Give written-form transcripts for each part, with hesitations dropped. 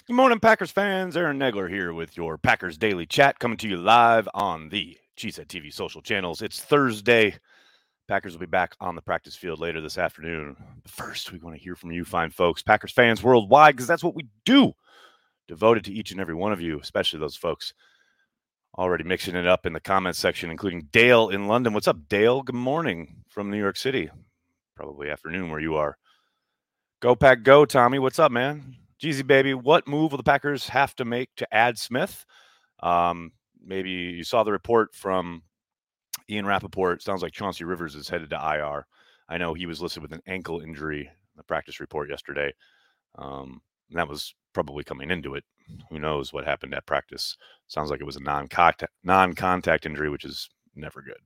Good morning, Packers fans. Aaron Negler here with your Packers Daily Chat, coming to you live on the Cheesehead TV social channels. It's Thursday. Packers will be back on the practice field later this afternoon. But first, we want to hear from you fine folks, Packers fans worldwide, because that's what we do. Devoted to each and every one of you, especially those folks already mixing it up in the comments section, including Dale in London. What's up, Dale? Good morning from New York City. Probably afternoon where you are. Go Pack Go, Tommy. What's up, man? Jeezy baby, what move will the Packers have to make to add Smith? Maybe you saw the report from Ian Rappaport. Sounds like Chauncey Rivers is headed to IR. I know he was listed with an ankle injury in the practice report yesterday. And that was probably coming into it. Who knows what happened at practice? Sounds like it was a non-contact injury, which is never good.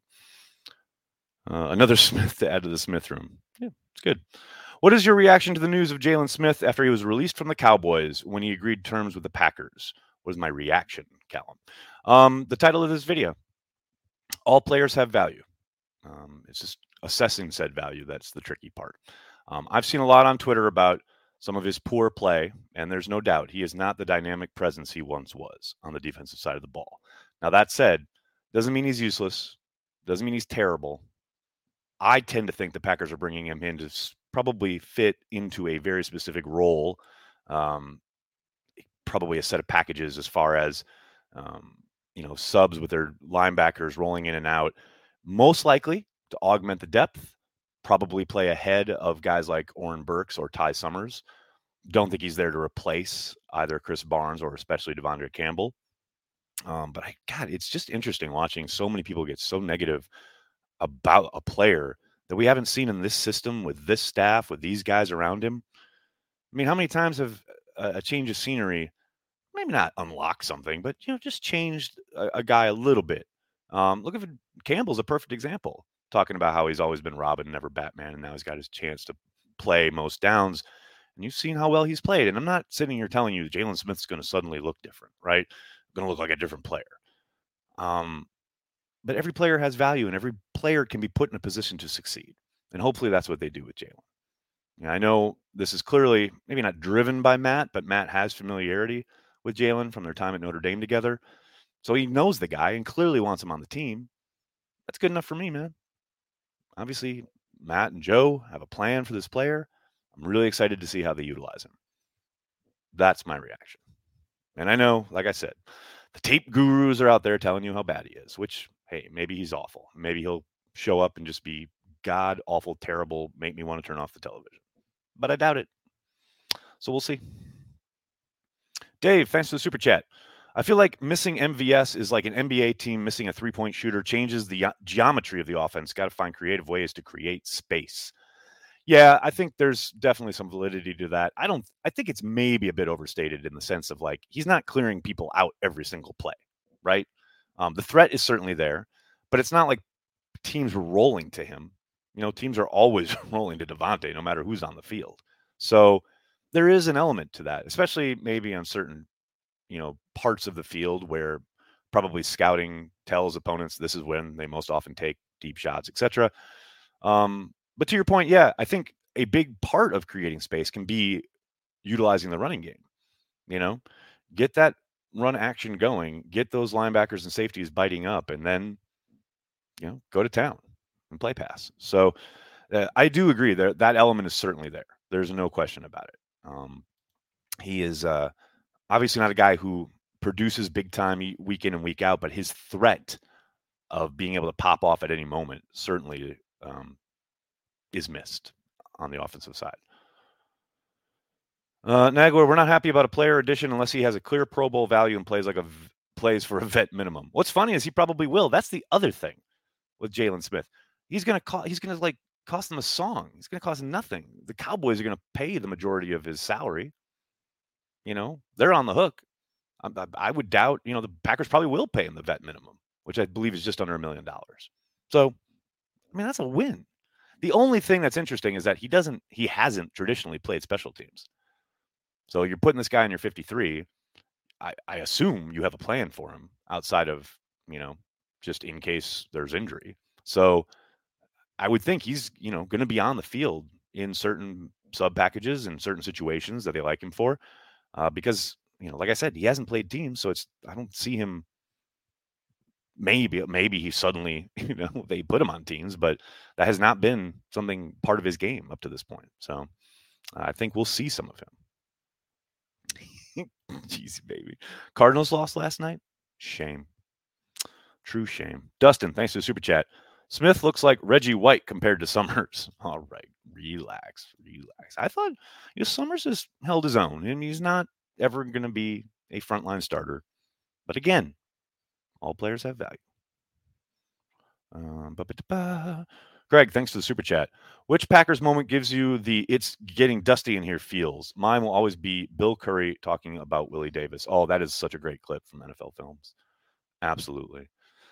Another Smith to add to the Smith room. Yeah, it's good. What is your reaction to the news of Jalen Smith after he was released from the Cowboys when he agreed terms with the Packers? What is my reaction, Callum? The title of this video: all players have value. It's just assessing said value that's the tricky part. I've seen a lot on Twitter about some of his poor play, and there's no doubt he is not the dynamic presence he once was on the defensive side of the ball. Now, that said, doesn't mean he's useless, doesn't mean he's terrible. I tend to think the Packers are bringing him in to probably fit into a very specific role, um, probably a set of packages as far as subs with their linebackers rolling in and out, most likely to augment the depth, probably play ahead of guys like Oren Burks or Ty Summers. Don't think he's there to replace either Chris Barnes or especially Devondre Campbell. But God, it's just interesting watching so many people get so negative about a player that we haven't seen in this system with this staff, with these guys around him. I mean, how many times have a change of scenery maybe not unlocked something, but just changed a guy a little bit? Look at Campbell's a perfect example, talking about how he's always been Robin, never Batman, and now he's got his chance to play most downs. And you've seen how well he's played. And I'm not sitting here telling you Jalen Smith's going to suddenly look different, right? Going to look like a different player. But every player has value, and every player can be put in a position to succeed. And hopefully that's what they do with Jalen. I know this is clearly maybe not driven by Matt, but Matt has familiarity with Jalen from their time at Notre Dame together. So he knows the guy and clearly wants him on the team. That's good enough for me, man. Obviously, Matt and Joe have a plan for this player. I'm really excited to see how they utilize him. That's my reaction. And I know, like I said, the tape gurus are out there telling you how bad he is, which, hey, maybe he's awful. Maybe he'll show up and just be god awful, terrible, make me want to turn off the television. But I doubt it. So we'll see. Dave, thanks for the super chat. I feel like missing MVS is like an NBA team missing a three-point shooter, changes the geometry of the offense. Got to find creative ways to create space. Yeah, I think there's definitely some validity to that. I think it's maybe a bit overstated in the sense of like he's not clearing people out every single play, right? The threat is certainly there, but it's not like teams were rolling to him. Teams are always rolling to Devontae, no matter who's on the field. So there is an element to that, especially maybe on certain, parts of the field where probably scouting tells opponents this is when they most often take deep shots, etc. But to your point, yeah, I think a big part of creating space can be utilizing the running game. Get that run action going, get those linebackers and safeties biting up, and then go to town and play pass. So I do agree that element is certainly there. There's no question about it. He is obviously not a guy who produces big time week in and week out, but his threat of being able to pop off at any moment certainly is missed on the offensive side. Nagler, we're not happy about a player addition unless he has a clear Pro Bowl value and plays for a vet minimum. What's funny is he probably will. That's the other thing with Jalen Smith. He's gonna cost them a song. He's gonna cost nothing. The Cowboys are gonna pay the majority of his salary. They're on the hook. I would doubt. The Packers probably will pay him the vet minimum, which I believe is just under $1 million. So, that's a win. The only thing that's interesting is that he hasn't traditionally played special teams. So you're putting this guy in your 53. I assume you have a plan for him outside of, just in case there's injury. So I would think he's, going to be on the field in certain sub packages and certain situations that they like him for, because like I said, he hasn't played teams, so I don't see him. Maybe he suddenly, they put him on teams, but that has not been something part of his game up to this point. So I think we'll see some of him. Jeez, baby. Cardinals lost last night. Shame. True shame. Dustin, thanks for the super chat. Smith looks like Reggie White compared to Summers. All right, relax. I thought Summers has held his own, and he's not ever going to be a frontline starter. But again, all players have value. Greg, thanks for the super chat. Which Packers moment gives you the "it's getting dusty in here" feels? Mine will always be Bill Curry talking about Willie Davis. Oh, that is such a great clip from NFL Films. Absolutely.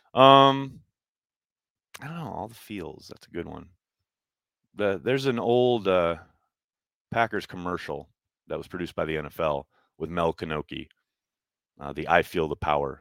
I don't know, all the feels. That's a good one. There's an old Packers commercial that was produced by the NFL with Mel Kanoki. The "I feel the power."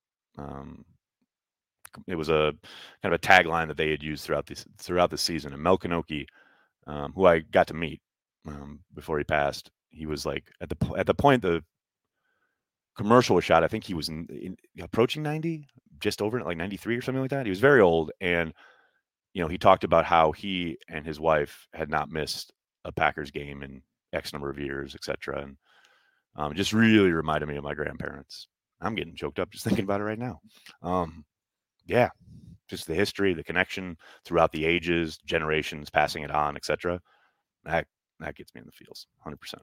It was a kind of a tagline that they had used throughout the season. And Mel Kanoki, who I got to meet before he passed, he was like at the point the commercial was shot. I think he was approaching 90, just over like 93 or something like that. He was very old, and he talked about how he and his wife had not missed a Packers game in X number of years, etc. And it just really reminded me of my grandparents. I'm getting choked up just thinking about it right now. Yeah, just the history, the connection throughout the ages, generations, passing it on, etc. That gets me in the feels, 100%.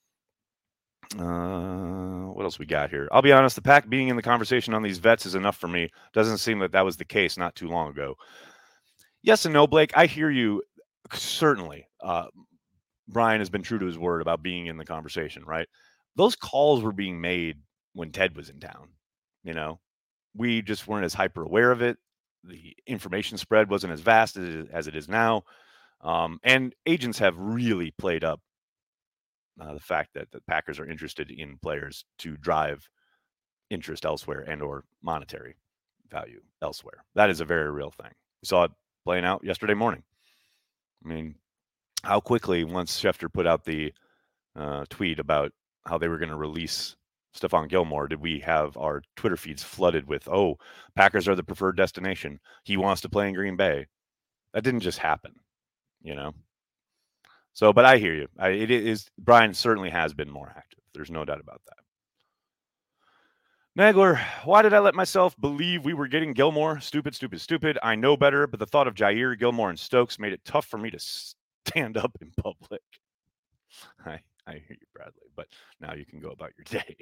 What else we got here? I'll be honest, the Pack being in the conversation on these vets is enough for me. Doesn't seem that was the case not too long ago. Yes and no, Blake. I hear you. Certainly, Brian has been true to his word about being in the conversation, right? Those calls were being made when Ted was in town. We just weren't as hyper aware of it. The information spread wasn't as vast as it is now. And agents have really played up the fact that the Packers are interested in players to drive interest elsewhere and or monetary value elsewhere. That is a very real thing. We saw it playing out yesterday morning. I mean, how quickly, once Schefter put out the tweet about how they were going to release Stephon Gilmore, did we have our Twitter feeds flooded with, "Oh, Packers are the preferred destination. He wants to play in Green Bay." That didn't just happen, So, but I hear you. It is Brian certainly has been more active. There's no doubt about that. Nagler, why did I let myself believe we were getting Gilmore? Stupid. I know better, but the thought of Jair, Gilmore, and Stokes made it tough for me to stand up in public. I hear you, Bradley, but now you can go about your day.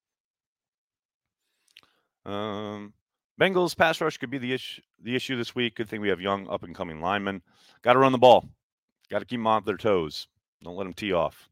Bengals pass rush could be the issue this week. Good thing we have young up-and-coming linemen. Got to run the ball. Got to keep them on their toes. Don't let them tee off.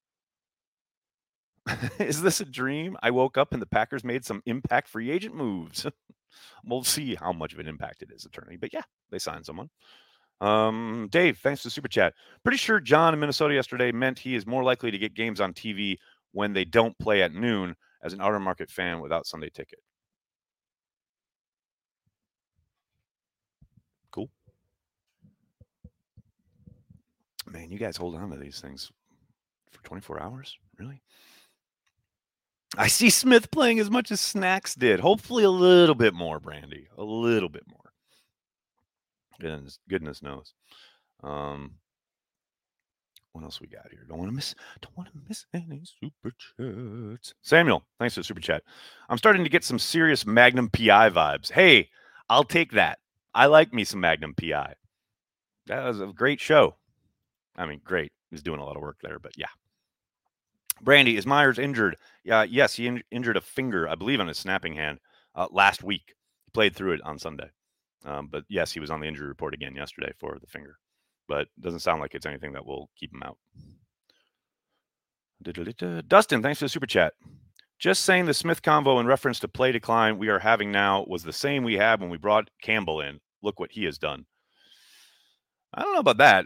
Is this a dream? I woke up and the Packers made some impact free agent moves. We'll see how much of an impact it is, attorney. But yeah, they signed someone. Dave, thanks for the super chat. Pretty sure John in Minnesota yesterday meant he is more likely to get games on TV when they don't play at noon as an outer market fan without Sunday ticket. Cool. Man, you guys hold on to these things for 24 hours? Really? I see Smith playing as much as Snacks did. Hopefully a little bit more, Brandy. A little bit more. Goodness knows. What else we got here? Don't want to miss any super chats. Samuel, thanks for the super chat. I'm starting to get some serious Magnum PI vibes. Hey, I'll take that. I like me some Magnum PI. That was a great show. I mean, great. He's doing a lot of work there, but yeah. Brandy, is Myers injured? Yes, he injured a finger, I believe, on his snapping hand last week. He played through it on Sunday. But yes, he was on the injury report again yesterday for the finger. But it doesn't sound like it's anything that will keep him out. Dustin, thanks for the super chat. Just saying the Smith convo in reference to play decline we are having now was the same we had when we brought Campbell in. Look what he has done. I don't know about that.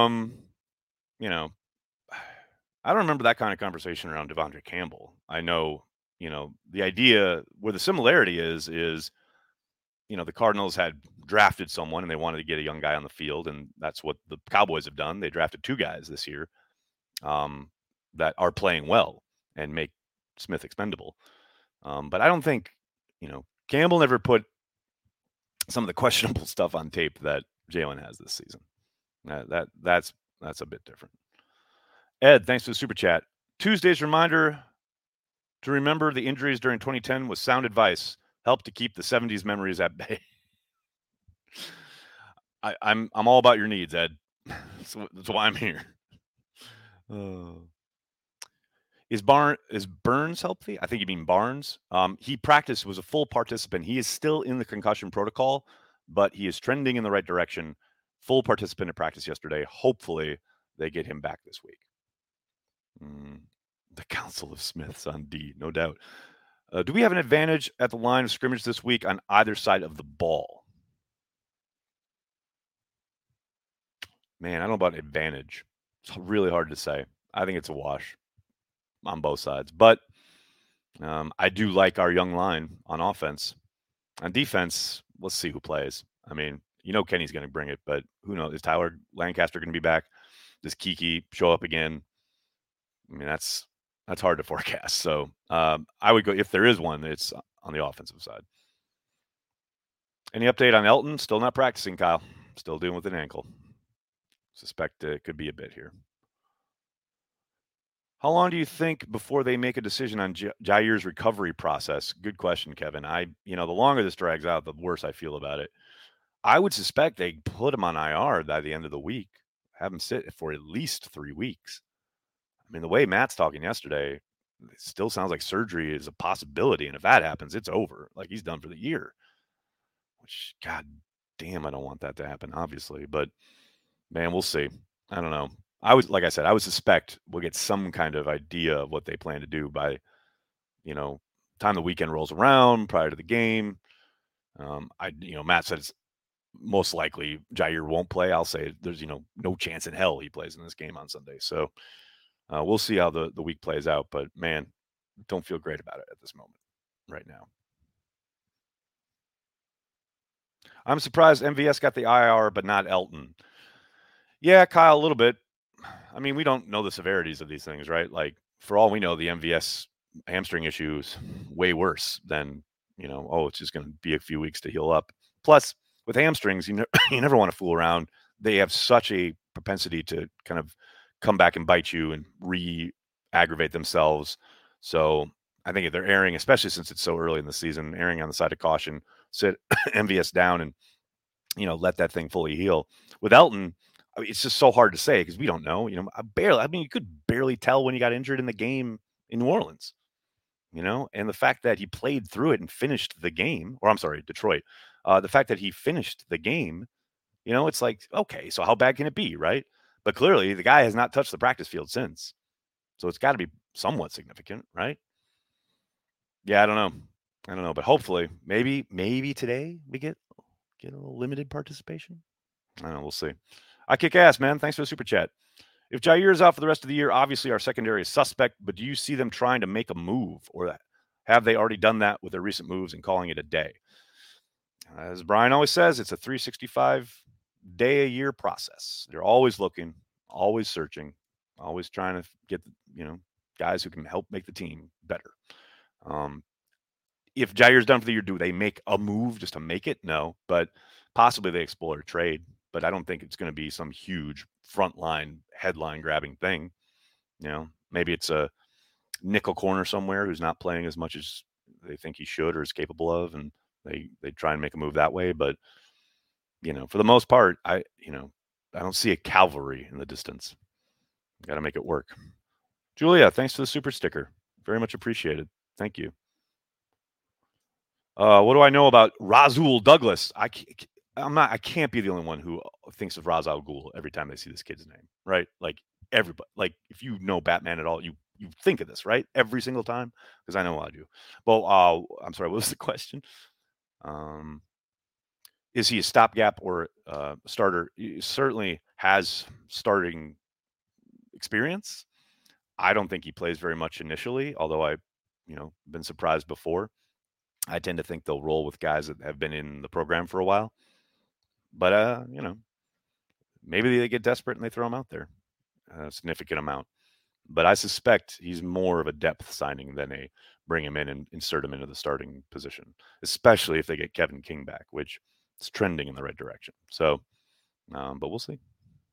I don't remember that kind of conversation around Devondre Campbell. I know, the idea where the similarity is, the Cardinals had drafted someone and they wanted to get a young guy on the field. And that's what the Cowboys have done. They drafted two guys this year that are playing well and make Smith expendable. But I don't think, Campbell never put some of the questionable stuff on tape that Jalen has this season. That's a bit different. Ed, thanks for the super chat. Tuesday's reminder to remember the injuries during 2010 was sound advice. Help to keep the 70s memories at bay. I'm all about your needs, Ed. That's why I'm here. Is Burns healthy? I think you mean Barnes. He practiced, was a full participant. He is still in the concussion protocol, but he is trending in the right direction. Full participant at practice yesterday. Hopefully, they get him back this week. The Council of Smiths on D, no doubt. Do we have an advantage at the line of scrimmage this week on either side of the ball? Man, I don't know about advantage. It's really hard to say. I think it's a wash on both sides. But I do like our young line on offense. On defense, let's see who plays. I mean, Kenny's going to bring it, but who knows? Is Tyler Lancaster going to be back? Does Kiki show up again? I mean, that's hard to forecast. So I would go, if there is one, it's on the offensive side. Any update on Elton? Still not practicing, Kyle. Still dealing with an ankle. Suspect it could be a bit here. How long do you think before they make a decision on Jair's recovery process? Good question, Kevin. The longer this drags out, the worse I feel about it. I would suspect they put him on IR by the end of the week, have him sit for at least 3 weeks. I mean, the way Matt's talking yesterday, it still sounds like surgery is a possibility. And if that happens, it's over. Like he's done for the year, which, God damn, I don't want that to happen, obviously. But, man, we'll see. I don't know. Like I said, I would suspect we'll get some kind of idea of what they plan to do by, time the weekend rolls around prior to the game. Matt said it's most likely Jair won't play. I'll say there's, no chance in hell he plays in this game on Sunday. So we'll see how the week plays out. But, man, don't feel great about it at this moment right now. I'm surprised MVS got the IR, but not Elton. Yeah, Kyle, a little bit. I mean, we don't know the severities of these things, right? Like, for all we know, the MVS hamstring issue is way worse than, it's just going to be a few weeks to heal up. Plus, with hamstrings, you never want to fool around. They have such a propensity to kind of come back and bite you and re-aggravate themselves. So I think if they're erring, especially since it's so early in the season, erring on the side of caution, sit MVS down and, let that thing fully heal. With Elton, I mean, it's just so hard to say because we don't know. You could barely tell when he got injured in the game in New Orleans, and the fact that he played through it and finished the game, or I'm sorry, Detroit, the fact that he finished the game, it's like, okay, so how bad can it be, right? But clearly the guy has not touched the practice field since. So it's got to be somewhat significant, right? Yeah, I don't know, but hopefully maybe today we get a little limited participation. I don't know, we'll see. I kick ass, man. Thanks for the super chat. If Jair is out for the rest of the year, obviously our secondary is suspect, but do you see them trying to make a move, or have they already done that with their recent moves and calling it a day? As Brian always says, it's a 365-day-a-year process. They're always looking, always searching, always trying to get, guys who can help make the team better. If Jair's done for the year, do they make a move just to make it? No, but possibly they explore a trade. But I don't think it's going to be some huge frontline headline grabbing thing. Maybe it's a nickel corner somewhere who's not playing as much as they think he should or is capable of, and they try and make a move that way. But for the most part, I don't see a cavalry in the distance. Got to make it work. Julia, thanks for the super sticker. Very much appreciated. Thank you. What do I know about Rasul Douglas? I can't be the only one who thinks of Ra's al Ghul every time they see this kid's name, right? Like everybody, like if you know Batman at all, you think of this, right? Every single time, because I know I do. Well, I'm sorry, what was the question? Is he a stopgap or starter? He certainly has starting experience. I don't think he plays very much initially, although I've been surprised before. I tend to think they'll roll with guys that have been in the program for a while. But, maybe they get desperate and they throw him out there a significant amount. but I suspect he's more of a depth signing than a bring him in and insert him into the starting position, especially if they get Kevin King back, which is trending in the right direction. So, but we'll see.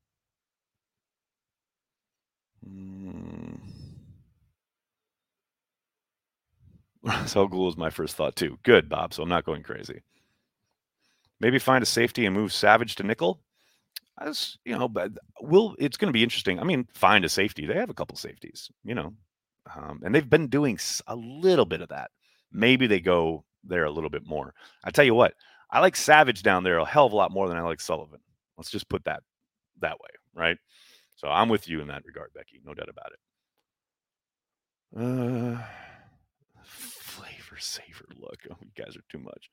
Rasul is my first thought too. Good, Bob. So I'm not going crazy. Maybe find a safety and move Savage to nickel. As you know, but it's going to be interesting. I mean, find a safety. They have a couple safeties, and they've been doing a little bit of that. Maybe they go there a little bit more. I tell you what, I like Savage down there a hell of a lot more than I like Sullivan. Let's just put that way, right? So I'm with you in that regard, Becky. No doubt about it. Flavor saver look. Oh, you guys are too much.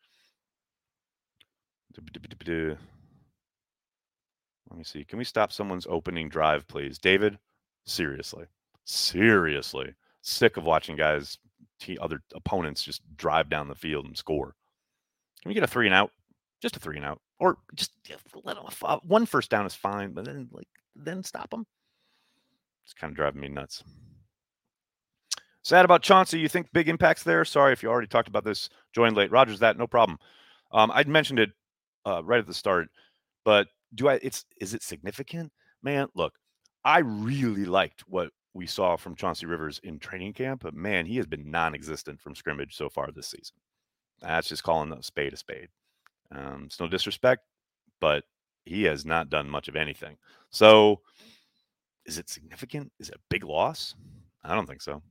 Let me see. Can we stop someone's opening drive, please? David, seriously. Sick of watching guys, other opponents just drive down the field and score. Can we get a 3 and out? Just a 3 and out. Or just let off. One first down is fine, but then stop them. It's kind of driving me nuts. Sad about Chauncey. You think big impacts there? Sorry if you already talked about this. Joined late. Rogers, that no problem. I'd mentioned it right at the start, but is it significant? Man, look, I really liked what we saw from Chauncey Rivers in training camp, but man, he has been non-existent from scrimmage so far this season. That's just calling a spade a spade. It's no disrespect, but he has not done much of anything. So is it significant? Is it a big loss? I don't think so.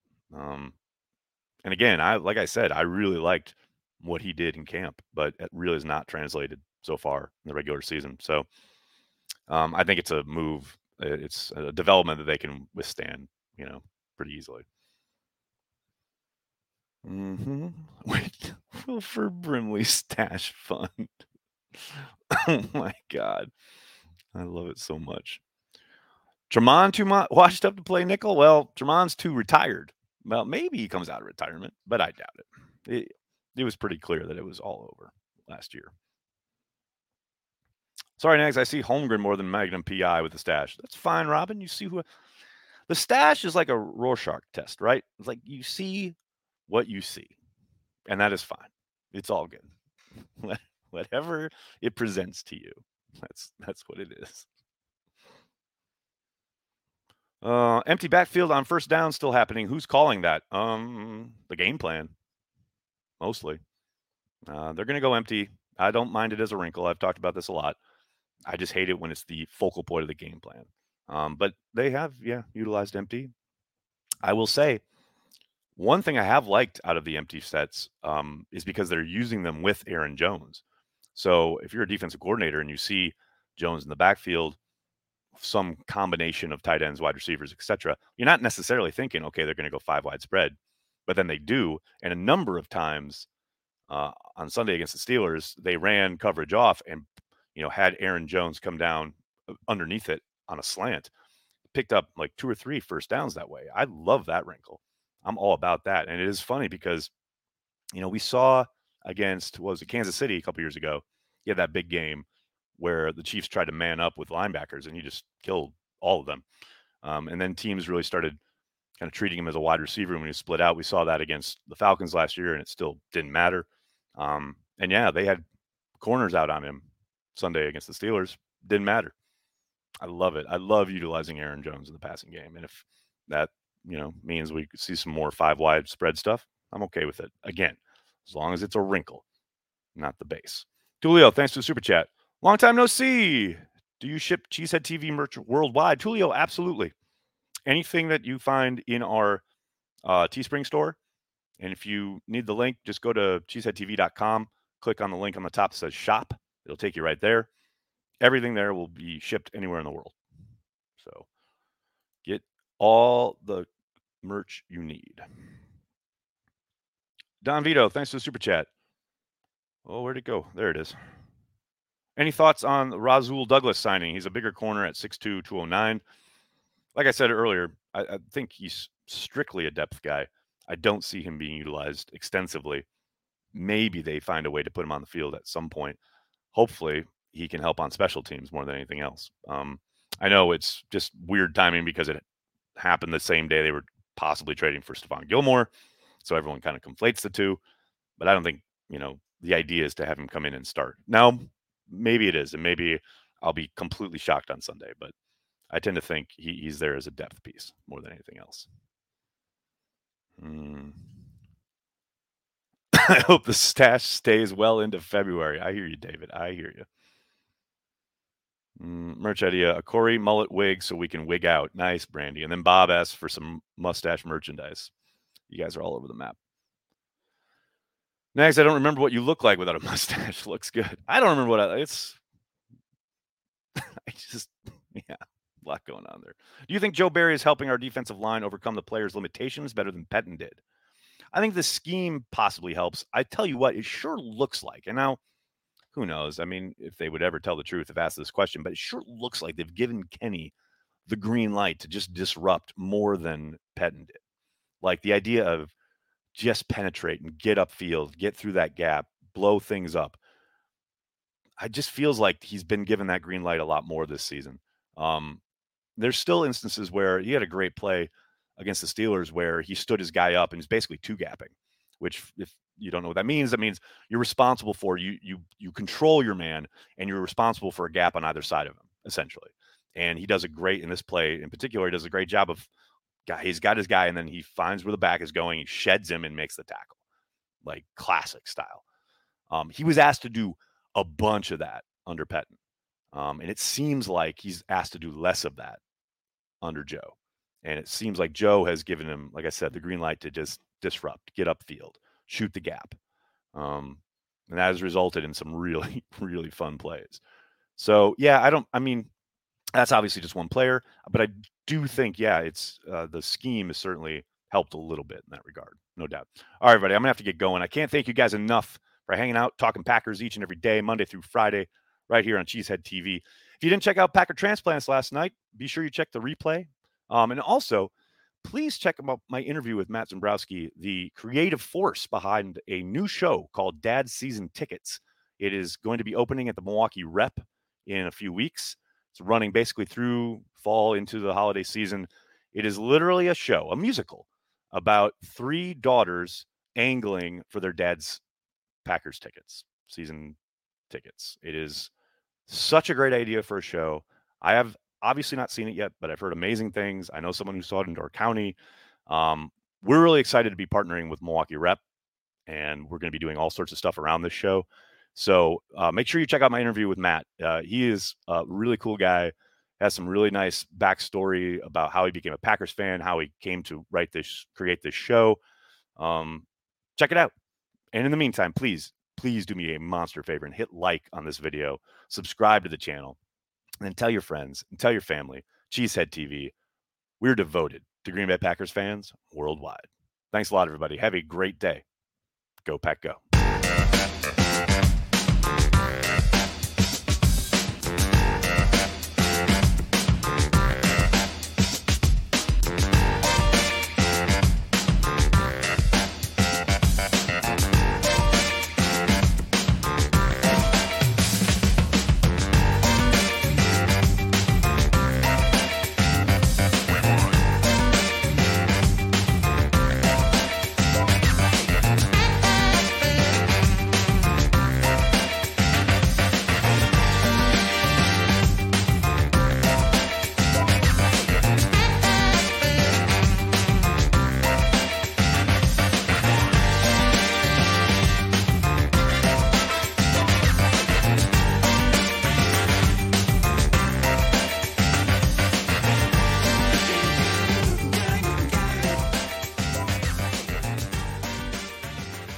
And again, like I said, I really liked what he did in camp, but it really is not translated so far in the regular season. So I think it's a move. It's a development that they can withstand, pretty easily. Wait, Wilford Brimley stash fund. Oh my God. I love it so much. Tremont too washed up to play nickel? Well, Tremont's too retired. Well, maybe he comes out of retirement, but I doubt it. It was pretty clear that it was all over last year. Sorry, Nags, I see Holmgren more than Magnum PI with the stash. That's fine, Robin. You see who the stash is like a Rorschach test, right? It's like you see what you see, and that is fine. It's all good. Whatever it presents to you, that's what it is. Empty backfield on first down still happening. Who's calling that? The game plan, mostly. They're going to go empty. I don't mind it as a wrinkle. I've talked about this a lot. I just hate it when it's the focal point of the game plan. But they have, utilized empty. I will say, one thing I have liked out of the empty sets is because they're using them with Aaron Jones. So if you're a defensive coordinator and you see Jones in the backfield, some combination of tight ends, wide receivers, etc., you're not necessarily thinking, okay, they're going to go 5 wide spread, but then they do. And a number of times on Sunday against the Steelers, they ran coverage off and had Aaron Jones come down underneath it on a slant, picked up like 2 or 3 first downs that way. I love that wrinkle. I'm all about that. And it is funny because, we saw against, what was it, Kansas City a couple years ago, he had that big game where the Chiefs tried to man up with linebackers and he just killed all of them. And then teams really started kind of treating him as a wide receiver when he split out. We saw that against the Falcons last year and it still didn't matter. And yeah, they had corners out on him Sunday against the Steelers. Didn't matter. I love it. I love utilizing Aaron Jones in the passing game. And if that, means we see some more 5 wide spread stuff, I'm okay with it. Again, as long as it's a wrinkle, not the base. Tulio, thanks for the super chat. Long time no see. Do you ship Cheesehead TV merch worldwide? Tulio, absolutely. Anything that you find in our Teespring store, and if you need the link, just go to cheeseheadtv.com, click on the link on the top that says shop. It'll take you right there. Everything there will be shipped anywhere in the world. So get all the merch you need. Don Vito, thanks for the super chat. Oh, where'd it go? There it is. Any thoughts on Rasul Douglas signing? He's a bigger corner at 6'2", 209. Like I said earlier, I think he's strictly a depth guy. I don't see him being utilized extensively. Maybe they find a way to put him on the field at some point. Hopefully, he can help on special teams more than anything else. I know it's just weird timing because it happened the same day they were possibly trading for Stephon Gilmore. So everyone kind of conflates the two. But I don't think, the idea is to have him come in and start. Now, maybe it is, and maybe I'll be completely shocked on Sunday, but I tend to think he's there as a depth piece more than anything else. I hope the stash stays well into February. I hear you, David. I hear you. Merch idea, a Corey mullet wig so we can wig out. Nice, Brandy. And then Bob asks for some mustache merchandise. You guys are all over the map. Next, I don't remember what you look like without a mustache. Looks good. I don't remember what it's. A lot going on there. Do you think Joe Barry is helping our defensive line overcome the players' limitations better than Pettine did? I think the scheme possibly helps. I tell you what, it sure looks like. And now, who knows? I mean, if they would ever tell the truth if asked this question, but it sure looks like they've given Kenny the green light to just disrupt more than Pettine did. Like the idea of just penetrate and get upfield, get through that gap, blow things up. It just feels like he's been given that green light a lot more this season. There's still instances where he had a great play against the Steelers where he stood his guy up and he's basically two-gapping, which if you don't know what that means you're responsible for you control your man and you're responsible for a gap on either side of him, essentially. And he does a great, in this play in particular, he does a great job of, he's got his guy and then he finds where the back is going, he sheds him and makes the tackle, like classic style. He was asked to do a bunch of that under Pettine. And it seems like he's asked to do less of that under Joe. And it seems like Joe has given him, like I said, the green light to just disrupt, get upfield, shoot the gap. And that has resulted in some really, really fun plays. So, that's obviously just one player, but I do think, it's the scheme has certainly helped a little bit in that regard. No doubt. All right, everybody, I'm going to have to get going. I can't thank you guys enough for hanging out, talking Packers each and every day, Monday through Friday, right here on Cheesehead TV. If you didn't check out Packer Transplants last night, be sure you check the replay. And also, please check out my interview with Matt Zembrowski, the creative force behind a new show called Dad's Season Tickets. It is going to be opening at the Milwaukee Rep in a few weeks. It's running basically through fall into the holiday season. It is literally a show, a musical, about three daughters angling for their dad's Packers tickets, season tickets. It is such a great idea for a show. I have obviously not seen it yet, but I've heard amazing things. I know someone who saw it in Door County. We're really excited to be partnering with Milwaukee Rep, and we're going to be doing all sorts of stuff around this show. So make sure you check out my interview with Matt. He is a really cool guy, has some really nice backstory about how he became a Packers fan, how he came to create this show. Check it out. And in the meantime, please do me a monster favor and hit like on this video, subscribe to the channel, and then tell your friends and tell your family, Cheesehead TV, we're devoted to Green Bay Packers fans worldwide. Thanks a lot, everybody. Have a great day. Go Pack Go.